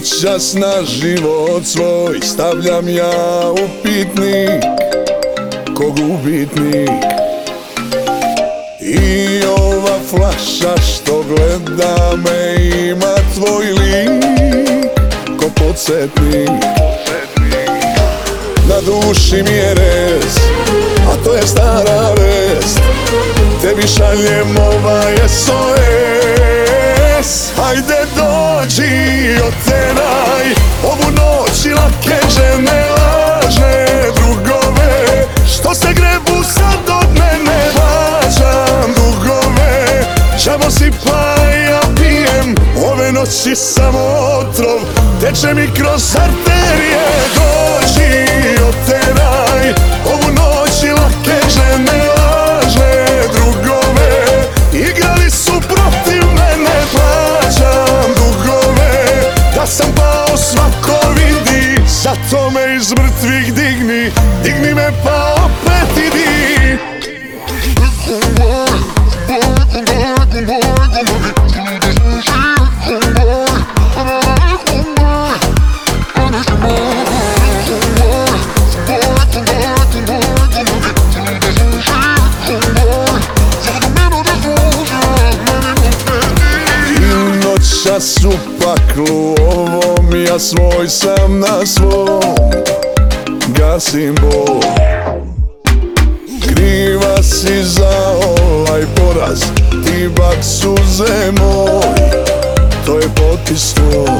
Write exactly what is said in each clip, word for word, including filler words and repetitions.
noćas na život svoj stavljam ja upitnik, ko gubitnik. I ova flaša što gleda me ima tvoj lik, ko podsjetnik. Na duši mi je rez, a to je stara vest, tebi šaljem ovaj S O S. Hajde dođi, oteraj ovu noć i lake žene, lažne drugove što se grebu sad od mene. Plaćam dugove, žamo si pa ja pijem, ove noći samo otrov teče mi kroz arterije. Dođi, oteraj ovu noć i lake žene, lažne drugove igrali su protiv mene. Plaćam dugove, da sam pao svako vidi, zato me iz mrtvih digni, digni me pa opet idi. Noćas u paklu ovom, ja svoj sam na svom, gasim bol. Kriva si za ovaj poraz, ti bak suze moj, to je potpis tvoj.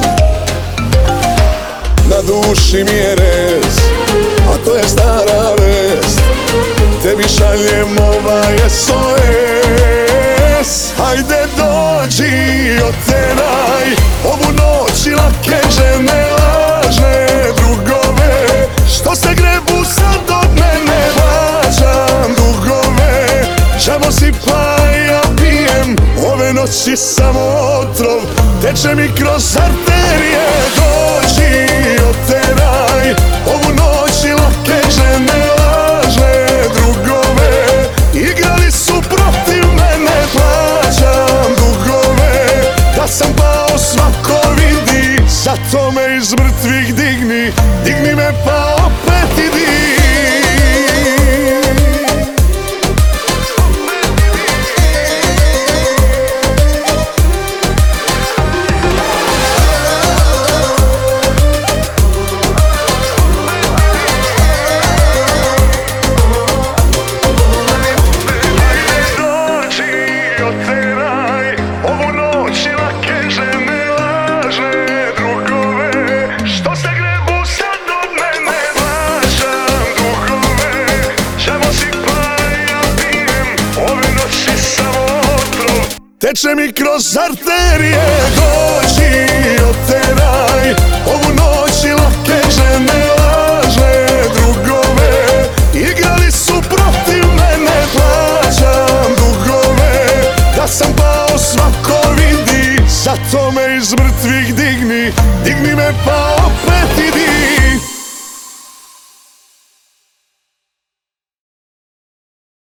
Na duši mi je rez, a to je stara vest, tebi šaljem ovaj S O S. Hajde dođi, oteraj ovu noć i lake žene, lažne drugove što se grebu sad od mene. Plaćam dugove, žamo si pa ja pijem, ove noći samo otrov teče mi kroz arterije. Dođi, oteraj ovu noć i lake žene, lažne drugove igrali su protiv mene. Plaćam dugove, da sam pao svako vidi, zato me iz mrtvih digni, digni me pa opet idi. Teče mi kroz arterije. Dođi, oteraj ovu noć i lake žene, lažne drugove igrali su protiv mene. Plaćam dugove, da sam pao svako vidi, zato me iz mrtvih digni, digni me pa opet idi.